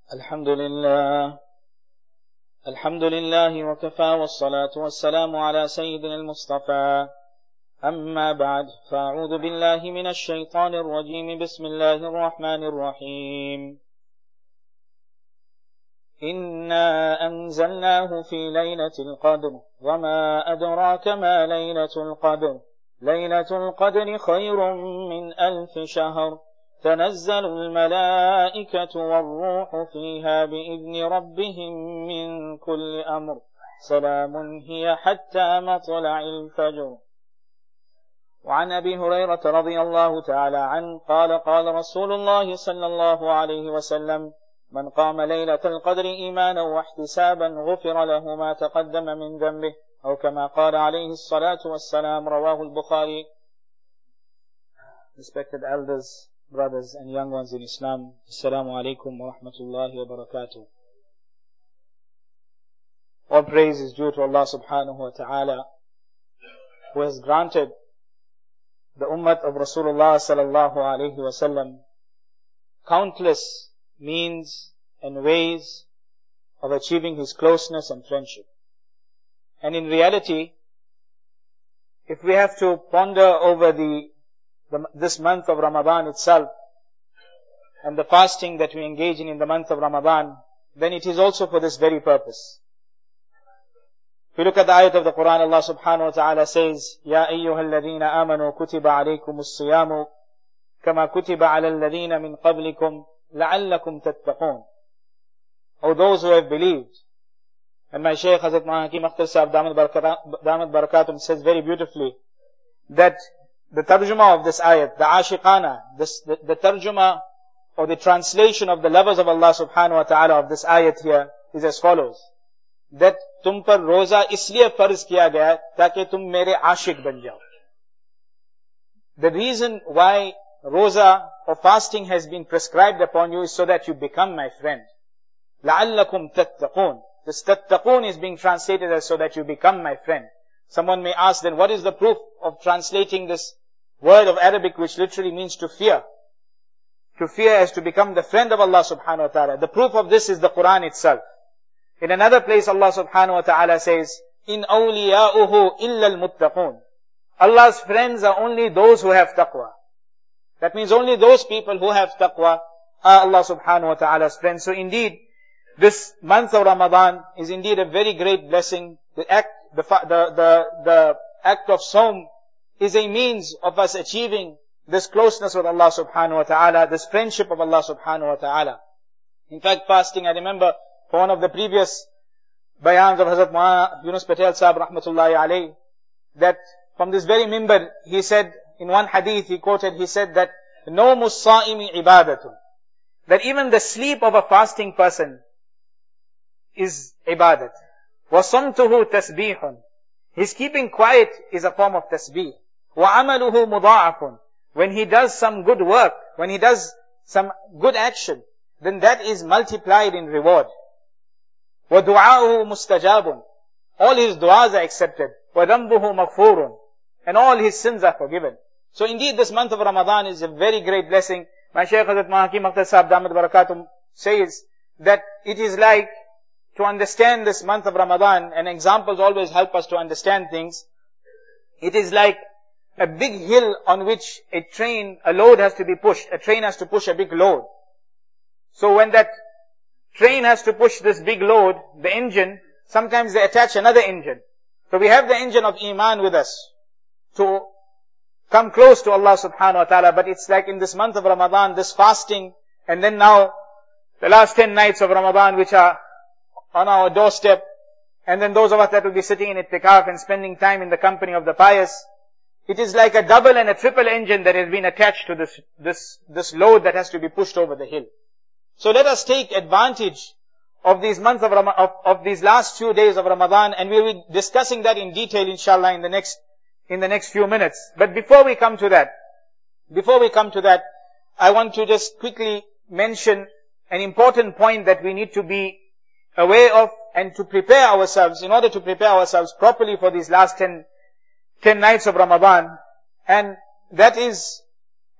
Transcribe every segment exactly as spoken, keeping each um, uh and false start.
الحمد لله الحمد لله وكفى والصلاة والسلام على سيدنا المصطفى أما بعد فأعوذ بالله من الشيطان الرجيم بسم الله الرحمن الرحيم إنا أنزلناه في ليلة القدر وما أدراك ما ليلة القدر ليلة القدر خير من ألف شهر تنزل الملائكة والروح فيها بإذن ربهم من كل أمر سلام هي حتى مطلع الفجر. وعن أبي هريرة رضي الله تعالى عنه قال قال رسول الله صلى الله عليه وسلم من قام ليلة القدر إيمانا واحتسابا غفر له ما تقدم من ذنبه أو كما قال عليه الصلاة والسلام. رواه البخاري. Respected elders, brothers and young ones in Islam, Assalamu alaikum wa rahmatullahi wa barakatuh. All praise is due to Allah subhanahu wa ta'ala, who has granted the ummah of Rasulullah sallallahu alayhi wa sallam countless means and ways of achieving his closeness and friendship. And in reality, if we have to ponder over the, the this month of Ramadan itself and the fasting that we engage in in the month of Ramadan, then it is also for this very purpose. If you look at the ayat of the Quran, Allah subhanahu wa ta'ala says, Ya ayyuhal ladhina amanu kutiba alaykumus siyamu kama kutiba ala alladhina min qablikum la'allakum tattaqun. O those who have believed. And my Shaykh Hazrat Maulana Hakim Akhtar Sahib Damat Barakatum says very beautifully that the tarjuma of this ayat, the ashiqana, this, the, the tarjuma or the translation of the lovers of Allah subhanahu wa ta'ala of this ayat here is as follows. That tum par roza isliye farz kiya gaya taaki tum mere aashiq ban jao. The reason why roza or fasting has been prescribed upon you is so that you become my friend. لَعَلَّكُمْ تَتَّقُونَ. This tattaqun is being translated as so that you become my friend. Someone may ask then, what is the proof of translating this word of Arabic which literally means to fear? To fear as to become the friend of Allah subhanahu wa ta'ala. The proof of this is the Quran itself. In another place Allah subhanahu wa ta'ala says, In awliya'uhu illa al-muttaqun. Allah's friends are only those who have taqwa. That means only those people who have taqwa are Allah subhanahu wa ta'ala's friends. So indeed, this month of Ramadan is indeed a very great blessing. The act, the, the, the, the act of Sawm is a means of us achieving this closeness with Allah subhanahu wa ta'ala, this friendship of Allah subhanahu wa ta'ala. In fact, fasting, I remember for one of the previous bayans of Hazrat Maulana Yunus Patel Sahib rahmatullahi alayhi, that from this very mimbar, he said, in one hadith he quoted, he said that, Nawmu s-sa'imi ibadatun. That even the sleep of a fasting person is ibadat. وَصَمْتُهُ تَسْبِيحٌ. His keeping quiet is a form of tasbih. وَعَمَلُهُ مُضَاعَفٌ. When he does some good work, when he does some good action, then that is multiplied in reward. وَدُعَاؤُهُ مُسْتَجَابٌ. All his du'as are accepted. وَذَنْبُهُ مَغْفُورٌ. And all his sins are forgiven. So indeed this month of Ramadan is a very great blessing. My Shaykh Hazrat Maulana Hakim Akhtar Sahib Damat Barakatum says that it is like, to understand this month of Ramadan, and examples always help us to understand things. It is like a big hill on which a train, a load has to be pushed. A train has to push a big load. So when that train has to push this big load, the engine, sometimes they attach another engine. So we have the engine of Iman with us to come close to Allah subhanahu wa ta'ala. But it's like in this month of Ramadan, this fasting, and then now the last ten nights of Ramadan which are on our doorstep, and then those of us that will be sitting in ittikaf and spending time in the company of the pious. It is like a double and a triple engine that has been attached to this, this, this load that has to be pushed over the hill. So let us take advantage of these months of, Ram- of, of these last few days of Ramadan, and we will be discussing that in detail inshallah in the next, in the next few minutes. But before we come to that, before we come to that, I want to just quickly mention an important point that we need to be aware of and to prepare ourselves, in order to prepare ourselves properly for these last ten, ten nights of Ramadan. And that is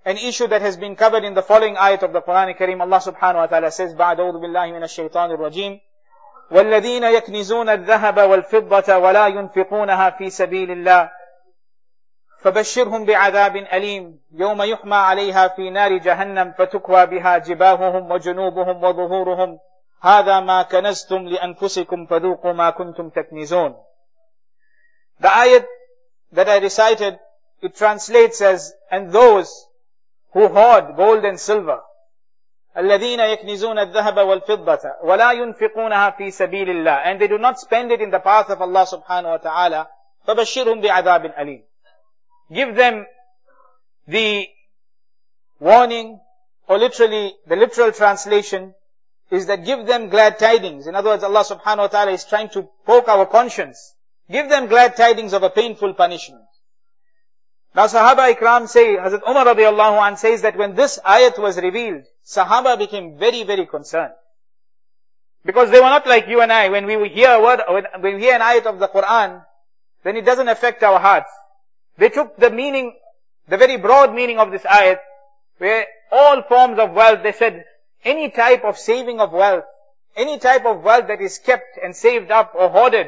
an issue that has been covered in the following ayat of the Quran Kareem. Allah subhanahu wa ta'ala says, بَعْدَ أَعُوذُ بِاللَّهِ مِنَ الشَّيْطَانِ الرَّجِيمِ وَالَّذِينَ يَكْنِزُونَ الذَّهَبَ وَالْفِضَّةَ وَلَا يُنْفِقُونَهَا فِي سَبِيلِ اللَّهِ فَبَشِّرْهُمْ بِعَذَابٍ أَلِيمٍ يَوْمَ يُحْمَى عَلَيْهَا فِي نَارِ جَهَنَّمَ فَتُكْوَى بِهَا جِبَاهُهُمْ وَجُنُوبُهُمْ وَظُهُورُهُمْ هَذَا مَا كَنَزْتُمْ لِأَنفُسِكُمْ فَذُوقُوا مَا كُنْتُمْ تَكْنِزُونَ. The ayat that I recited, it translates as, and those who hoard gold and silver, الَّذِينَ يَكْنِزُونَ الذَّهَبَ وَالْفِضَّةَ وَلَا يُنْفِقُونَهَا فِي سَبِيلِ اللَّهِ, and they do not spend it in the path of Allah subhanahu wa ta'ala, فَبَشِّرْهُمْ بِعَذَابٍ أَلِيمٍ. Give them the warning, or literally, the literal translation is that give them glad tidings. In other words, Allah subhanahu wa ta'ala is trying to poke our conscience. Give them glad tidings of a painful punishment. Now Sahaba Ikram say, Hazrat Umar radiallahu anh says that when this ayat was revealed, Sahaba became very, very concerned. Because they were not like you and I. When we hear a word, when we hear an ayat of the Quran, then it doesn't affect our hearts. They took the meaning, the very broad meaning of this ayat, where all forms of wealth, they said, any type of saving of wealth, any type of wealth that is kept and saved up or hoarded,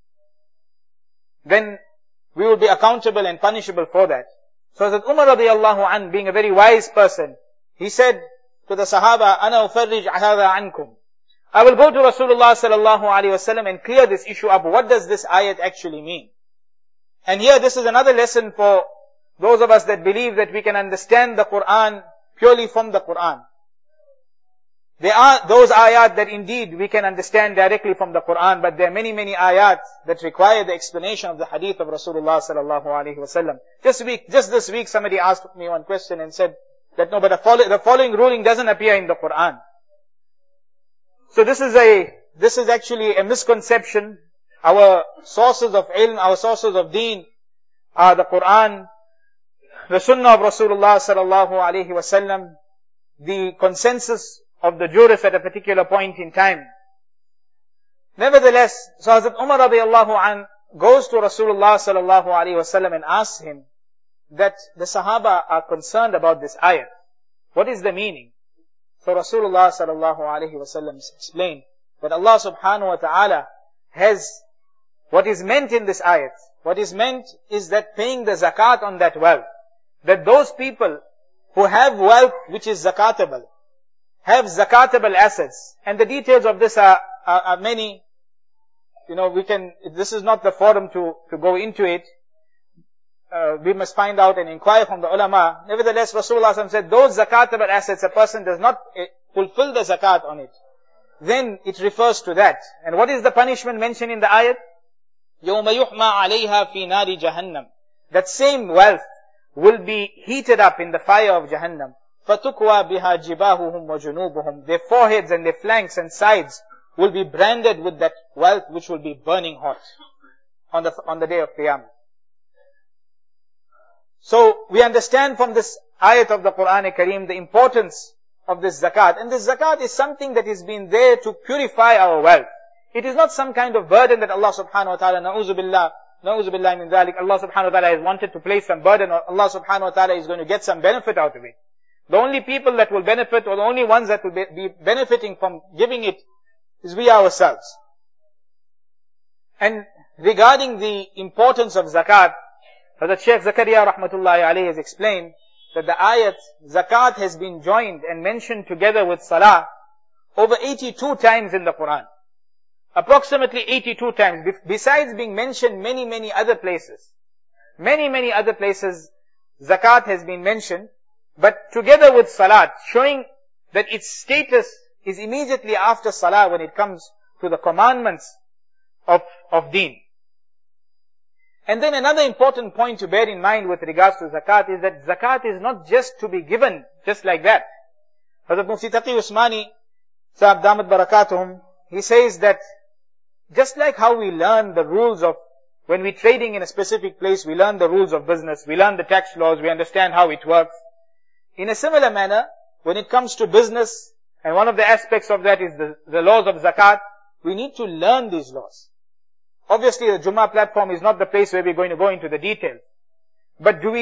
then we will be accountable and punishable for that. So that Umar radiallahu anh, being a very wise person, he said to the Sahaba, أَنَا أُفَرِّجْ هَذَا عَنْكُمْ. I will go to Rasulullah sallallahu alayhi wasallam and clear this issue up. What does this ayat actually mean? And here this is another lesson for those of us that believe that we can understand the Quran purely from the Quran. There are those ayat that indeed we can understand directly from the Quran, but there are many, many ayat that require the explanation of the hadith of Rasulullah sallallahu alaihi wasallam. Just week, just this week somebody asked me one question and said that no, but the, follow, the following ruling doesn't appear in the Quran. So this is a, this is actually a misconception. Our sources of ilm, our sources of deen are the Quran, the Sunnah of Rasulullah sallallahu alaihi wasallam, the consensus of the jurists at a particular point in time. Nevertheless, so Hazrat Umar radiallahu anh goes to Rasulullah sallallahu alaihi wasallam and asks him that the Sahaba are concerned about this ayat. What is the meaning? So Rasulullah sallallahu alaihi wasallam explained that Allah subhanahu wa ta'ala has what is meant in this ayat. What is meant is that paying the zakat on that wealth. That those people who have wealth which is zakatable, have zakatable assets, and the details of this are, are, are many. You know, we can, this is not the forum to, to go into it. Uh, we must find out and inquire from the ulama. Nevertheless, Rasulullah said, those zakatable assets, a person does not uh, fulfill the zakat on it, then it refers to that. And what is the punishment mentioned in the ayat? يَوْمَ يُحْمَى عَلَيْهَا فِي نَارِ جَهَنَّمْ. That same wealth will be heated up in the fire of Jahannam. فَتُكْوَى بِهَا جِبَاهُهُمْ وَجُنُوبُهُمْ. Their foreheads and their flanks and sides will be branded with that wealth which will be burning hot on the, on the day of Qiyamah. So, we understand from this ayat of the Quran Kareem the importance of this zakat. And this zakat is something that has been there to purify our wealth. It is not some kind of burden that Allah subhanahu wa ta'ala, na'uzu billah, na'uzu billah min dhalik, Allah subhanahu wa ta'ala has wanted to place some burden, or Allah subhanahu wa ta'ala is going to get some benefit out of it. The only people that will benefit, or the only ones that will be benefiting from giving it, is we ourselves. And regarding the importance of zakat, Hazrat Shaykh Zakaria rahmatullahi alayhi has explained that the ayat, zakat has been joined and mentioned together with salah over eighty-two times in the Quran. Approximately eighty-two times, besides being mentioned many, many other places. Many, many other places, zakat has been mentioned, but together with salat, showing that its status is immediately after salah when it comes to the commandments of, of deen. And then another important point to bear in mind with regards to zakat is that zakat is not just to be given just like that. Hazrat Mufti Taqi Usmani, Sahab Damat Barakatuhum, he says that just like how we learn the rules of, when we're trading in a specific place, we learn the rules of business, we learn the tax laws, we understand how it works. In a similar manner, when it comes to business, and one of the aspects of that is the, the laws of zakat, we need to learn these laws. Obviously, the Jummah platform is not the place where we're going to go into the details. But do we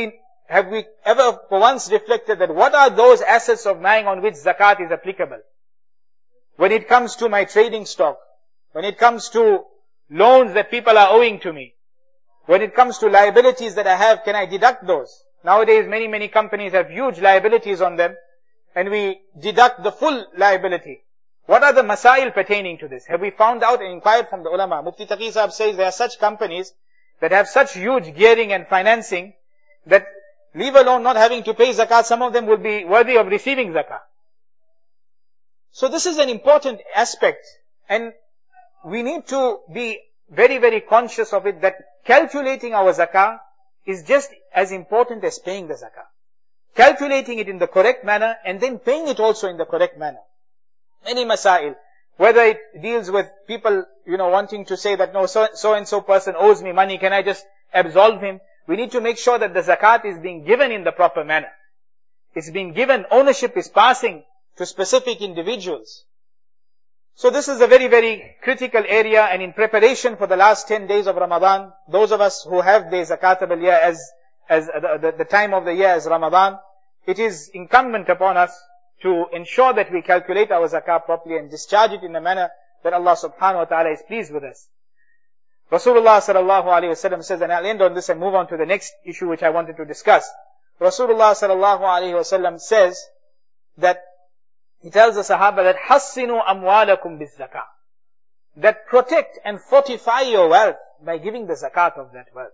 have we ever for once reflected that what are those assets of mine on which zakat is applicable? When it comes to my trading stock, when it comes to loans that people are owing to me, when it comes to liabilities that I have, can I deduct those? Nowadays, many, many companies have huge liabilities on them, and we deduct the full liability. What are the masail pertaining to this? Have we found out and inquired from the ulama? Mufti Taqi Sahib says there are such companies that have such huge gearing and financing that, leave alone not having to pay zakat, some of them will be worthy of receiving zakat. So this is an important aspect, and we need to be very, very conscious of it, that calculating our zakah is just as important as paying the zakah. Calculating it in the correct manner and then paying it also in the correct manner. Any masail, whether it deals with people, you know, wanting to say that no, so, so and so person owes me money, can I just absolve him? We need to make sure that the zakat is being given in the proper manner. It's being given, ownership is passing to specific individuals. So this is a very, very critical area, and in preparation for the last ten days of Ramadan, those of us who have the zakatable year as, as the, the, the time of the year as Ramadan, it is incumbent upon us to ensure that we calculate our zakat properly and discharge it in a manner that Allah subhanahu wa ta'ala is pleased with us. Rasulullah sallallahu alayhi wasallam says, and I'll end on this and move on to the next issue which I wanted to discuss. Rasulullah sallallahu alayhi wasallam says that, he tells the Sahaba that, حَصِّنُوا أَمْوَالَكُمْ بِالزَّكَاةِ, that protect and fortify your wealth by giving the zakat of that wealth.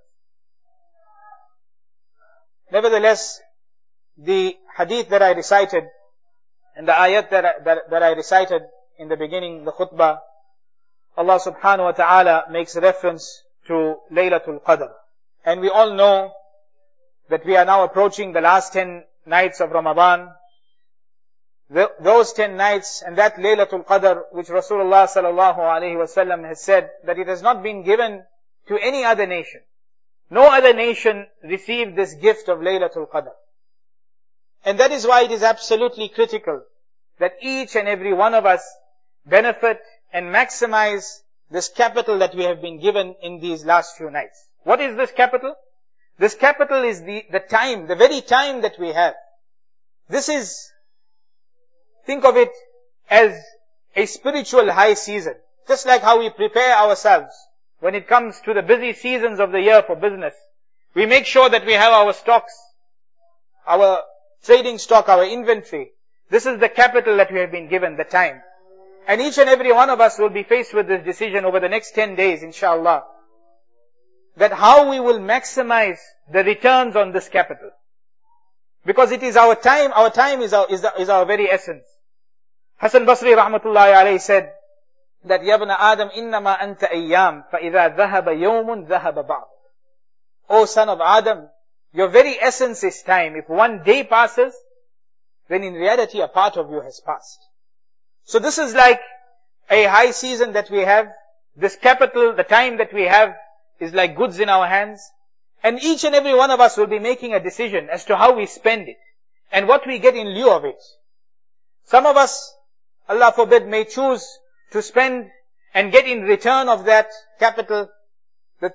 Nevertheless, the hadith that I recited, and the ayat that I, that, that I recited in the beginning, the khutbah, Allah subhanahu wa ta'ala makes reference to Laylatul Qadr. And we all know that we are now approaching the last ten nights of Ramadan. The, those ten nights and that Laylatul Qadr, which Rasulullah sallallahu alayhi wasallam has said that it has not been given to any other nation. No other nation received this gift of Laylatul Qadr. And that is why it is absolutely critical that each and every one of us benefit and maximize this capital that we have been given in these last few nights. What is this capital? This capital is the, the time, the very time that we have. This is, think of it as a spiritual high season. Just like how we prepare ourselves when it comes to the busy seasons of the year for business. We make sure that we have our stocks, our trading stock, our inventory. This is the capital that we have been given, the time. And each and every one of us will be faced with this decision over the next ten days, inshallah, that how we will maximize the returns on this capital. Because it is our time, our time is our, is, the, is our very essence. Hasan Basri rahmatullahi alayhi said that, Ya ibn Adam, innama anta ayyam, fa idha dhahaba yawmun dhahaba ba'd. O son of Adam, your very essence is time. If one day passes, then in reality a part of you has passed. So this is like a high season that we have. This capital, the time that we have, is like goods in our hands. And each and every one of us will be making a decision as to how we spend it and what we get in lieu of it. Some of us, Allah forbid, may choose to spend and get in return of that capital the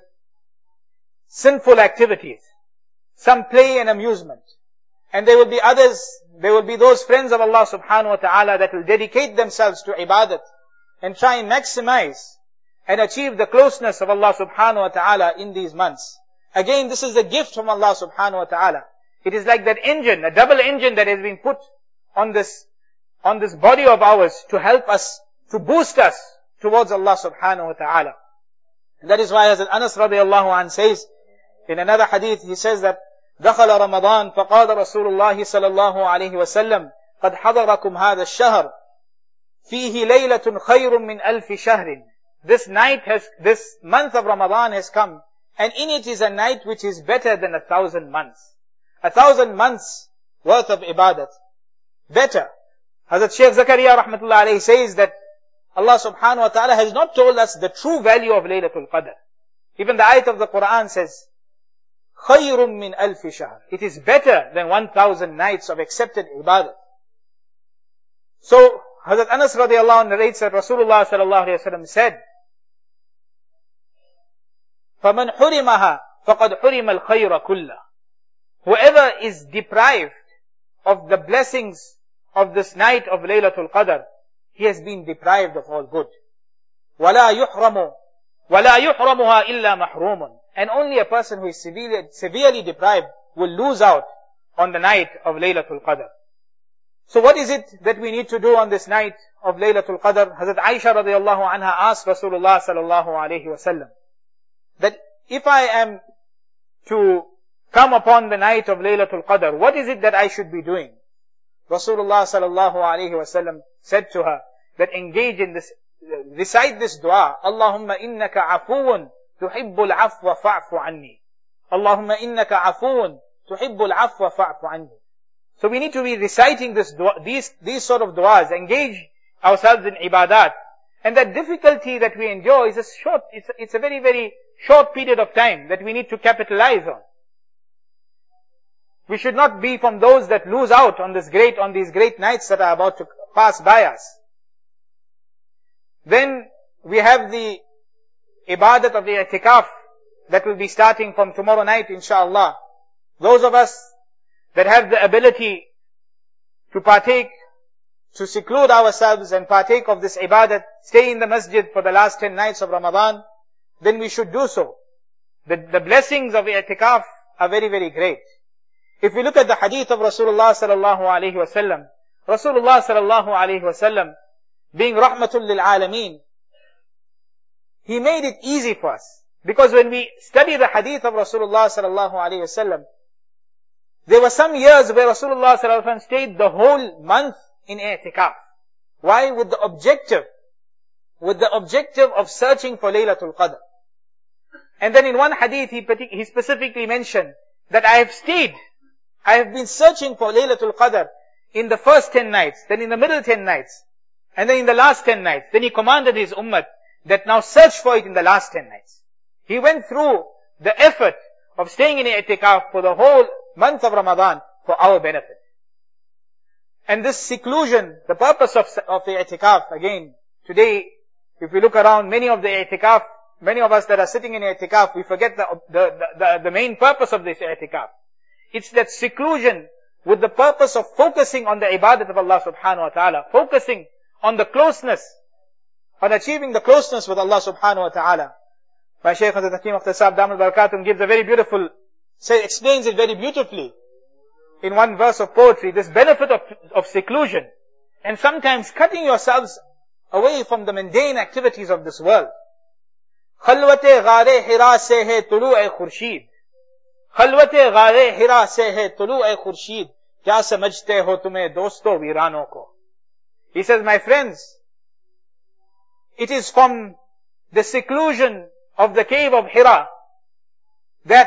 sinful activities, some play and amusement. And there will be others, there will be those friends of Allah subhanahu wa ta'ala that will dedicate themselves to ibadat and try and maximize and achieve the closeness of Allah subhanahu wa ta'ala in these months. Again, this is a gift from Allah subhanahu wa ta'ala. It is like that engine, a double engine that has been put on this, on this body of ours to help us, to boost us towards Allah subhanahu wa ta'ala. And that is why Hazrat Anas radiallahu anh says, in another hadith, he says that, دخل رمضان فقال رسول الله صلى الله عليه وسلم قد حضركم هذا الشهر فيه ليلة خير من ألف شهر. This night has, this month of Ramadan has come, and in it is a night which is better than a thousand months. A thousand months worth of ibadat. Better. Hazrat Shaykh Zakaria rahmatullah alayhi says that Allah subhanahu wa ta'ala has not told us the true value of Laylatul Qadr. Even the ayat of the Quran says, خَيْرٌ مِّنْ أَلْفِ شَهْرٍ. It is better than one thousand nights of accepted ibadah. So, Hazrat Anas radiallahu anhu narrates that Rasulullah sallallahu alayhi wa sallam said, فَمَنْ حُرِمَهَا فَقَدْ حُرِمَ الْخَيْرَ كُلَّهُ. whoever is deprived of the blessings of this night of Laylatul Qadr, he has been deprived of all good. وَلَا يُحْرَمُ وَلَا يُحْرَمُهَا إِلَّا مَحْرُومٌ. And only a person who is severely, severely deprived will lose out on the night of Laylatul Qadr. So what is it that we need to do on this night of Laylatul Qadr? Hazrat Aisha radiallahu anha asked Rasulullah sallallahu alayhi wa sallam that if I am to come upon the night of Laylatul Qadr, what is it that I should be doing? Rasulullah sallallahu alayhi wa sallam said to her that engage in this, recite this dua, Allahumma innaka afuun tuhibbul afwa fa'fu anni. Allahumma innaka afuun tuhibbul afwa fa'fu anni. So we need to be reciting this dua, these, these sort of duas, engage ourselves in ibadat. And that difficulty that we endure is a short, it's a, it's a very, very short period of time that we need to capitalize on. We should not be from those that lose out on this great, on these great nights that are about to pass by us. Then we have the ibadat of the i'tikaf that will be starting from tomorrow night, inshallah. Those of us that have the ability to partake, to seclude ourselves and partake of this ibadat, stay in the masjid for the last ten nights of Ramadan, then we should do so. The, the blessings of i'tikaf are very, very great. If we look at the hadith of Rasulullah sallallahu alayhi wa sallam, Rasulullah sallallahu alayhi wa sallam, being rahmatul lil alameen, he made it easy for us. Because when we study the hadith of Rasulullah sallallahu alayhi wa sallam, there were some years where Rasulullah sallallahu alayhi wa sallam stayed the whole month in i'tikaf. Why? With the objective, with the objective of searching for Laylatul Qadr. And then in one hadith, he, he specifically mentioned that I have stayed, I have been searching for Laylatul Qadr in the first ten nights, then in the middle ten nights, and then in the last ten nights. Then he commanded his ummah that now search for it in the last ten nights. He went through the effort of staying in i'tikaf for the whole month of Ramadan for our benefit. And this seclusion, the purpose of, of the i'tikaf, again, today, if we look around, many of the i'tikaf, many of us that are sitting in i'tikaf, we forget the, the, the, the main purpose of this i'tikaf. It's that seclusion with the purpose of focusing on the ibadat of Allah subhanahu wa ta'ala, focusing on the closeness, on achieving the closeness with Allah subhanahu wa ta'ala. My Shaykh Hazrat Hakim Akhtasab Damul Barakatum gives a very beautiful, say, explains it very beautifully in one verse of poetry, this benefit of, of seclusion, and sometimes cutting yourselves away from the mundane activities of this world. Khalwate ghare hira se hai tulu'e khurshid. Khalwate ghare hira se hai tulu'e khurshid. Kya samajhte ho tumhe dosto virano ko. He says, my friends, it is from the seclusion of the cave of Hira that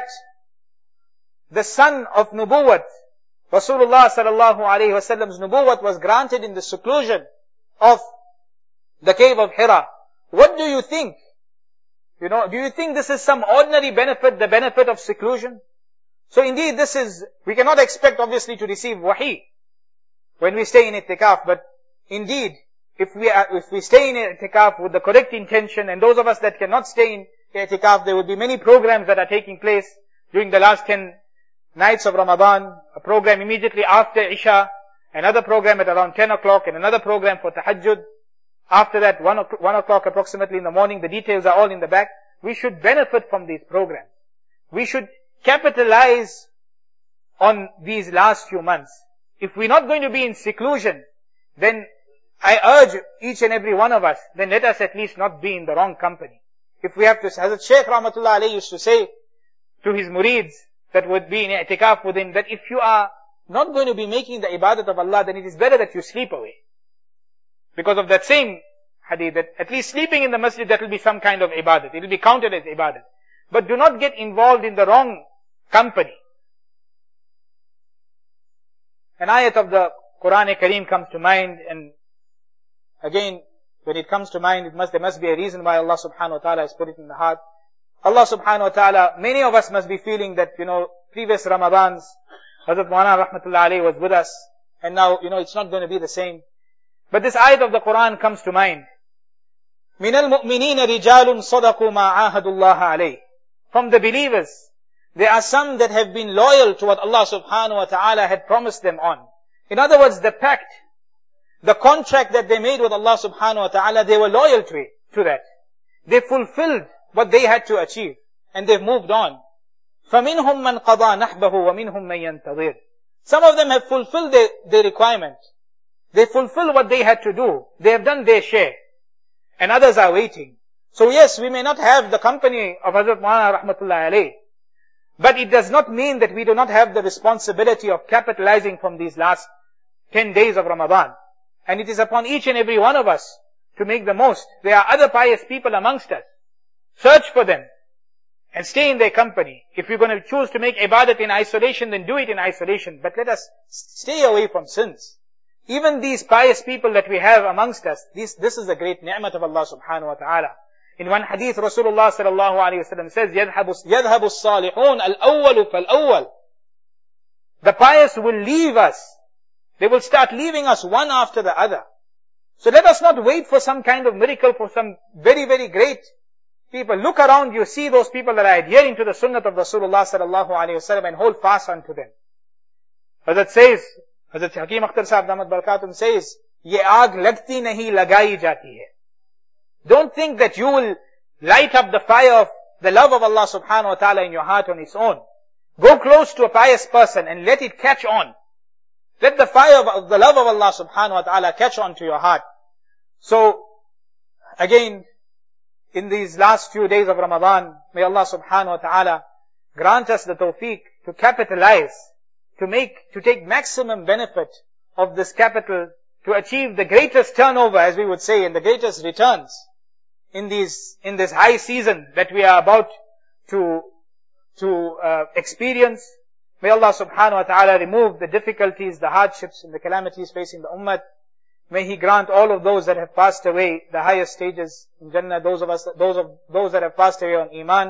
the son of Nubuwwat, Rasulullah sallallahu alayhi wa sallam's Nubuwwat, was granted in the seclusion of the cave of Hira. What do you think? You know, do you think this is some ordinary benefit, the benefit of seclusion? So indeed this is, we cannot expect obviously to receive wahi when we stay in i'tikaf, but indeed, if we are, if we stay in i'tikaf with the correct intention, and those of us that cannot stay in i'tikaf, there will be many programs that are taking place during the last ten nights of Ramadan, a program immediately after Isha, another program at around ten o'clock, and another program for Tahajjud. After that, one o'clock approximately in the morning, the details are all in the back. We should benefit from these programs. We should capitalize on these last few months. If we're not going to be in seclusion, then I urge each and every one of us, then let us at least not be in the wrong company. If we have to, Hazrat Shaykh Rahmatullah Alayhi used to say to his murids that would be in i'tikaf with him, that if you are not going to be making the ibadat of Allah, then it is better that you sleep away. Because of that same hadith, that at least sleeping in the masjid, that will be some kind of ibadat. It will be counted as ibadat. But do not get involved in the wrong company. An ayat of the Quran Kareem comes to mind, and again, when it comes to mind, it must, there must be a reason why Allah subhanahu wa ta'ala has put it in the heart. Allah subhanahu wa ta'ala, many of us must be feeling that, you know, previous Ramadans, Hazrat Maulana Rahmatullah Alayhi was with us, and now, you know, it's not going to be the same. But this ayat of the Quran comes to mind. مِنَ الْمُؤْمِنِينَ رِجَالٌ صَدَقُوا مَا عَاهَدُوا اللَّهَ عَلَيْهِ. From the believers, There are some that have been loyal to what Allah subhanahu wa ta'ala had promised them on. In other words, the pact, the contract that they made with Allah subhanahu wa ta'ala, they were loyal to it, to that. They fulfilled what they had to achieve. And they've moved on. فَمِنْهُمْ مَنْ قَضَى نَحْبَهُ وَمِنْهُمْ مَنْ يَنْتَظِرُ. Some of them have fulfilled their, their requirement. They fulfilled what they had to do. They have done their share. And others are waiting. So yes, we may not have the company of Hazrat Maulana Rahmatullahi Alayh. But it does not mean that we do not have the responsibility of capitalizing from these last ten days of Ramadan. And it is upon each and every one of us to make the most. There are other pious people amongst us. Search for them and stay in their company. If you're going to choose to make ibadat in isolation, then do it in isolation. But let us stay away from sins. Even these pious people that we have amongst us, this, this is a great ni'mat of Allah subhanahu wa ta'ala. In one hadith, Rasulullah sallallahu alayhi wa sallam says, يَذْهَبُ الصَّالِحُونَ الْأَوَّلُ فَالْأَوَّلُ. The pious will leave us. They will start leaving us one after the other. So let us not wait for some kind of miracle, for some very, very great people. Look around, you see those people that are adhering to the sunnah of Rasulullah sallallahu alayhi wa sallam and hold fast unto them. Hazrat says, Hazrat Hakim Akhtar Sahib Damat Barakatum says, ye aag lagti nahi lagayi jati hai. Don't think that you will light up the fire of the love of Allah subhanahu wa ta'ala in your heart on its own. Go close to a pious person and let it catch on. Let the fire of the love of Allah subhanahu wa ta'ala catch on to your heart. So, again, in these last few days of Ramadan, may Allah subhanahu wa ta'ala grant us the tawfiq to capitalize, to make, to take maximum benefit of this capital, to achieve the greatest turnover, as we would say, and the greatest returns in these, in this high season that we are about to, to uh, experience. May Allah subhanahu wa ta'ala remove the difficulties, the hardships and the calamities facing the ummah. May He grant all of those that have passed away the highest stages in Jannah, those of us, those of, those that have passed away on Iman.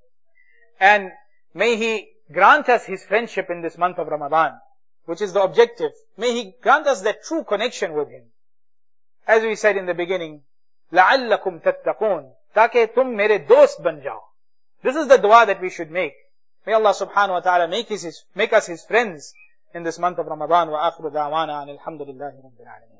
And may He grant us His friendship in this month of Ramadan, which is the objective. May He grant us that true connection with Him. As we said in the beginning, لَعَلَّكُمْ تَتَّقُونَ, ताकि तुम मेरे दोस्त बन जाओ. This is the dua that we should make. May Allah subhanahu wa ta'ala make, his, make us His friends in this month of Ramadan. Wa akhiru da'wana alhamdulillahi rabbil alamin.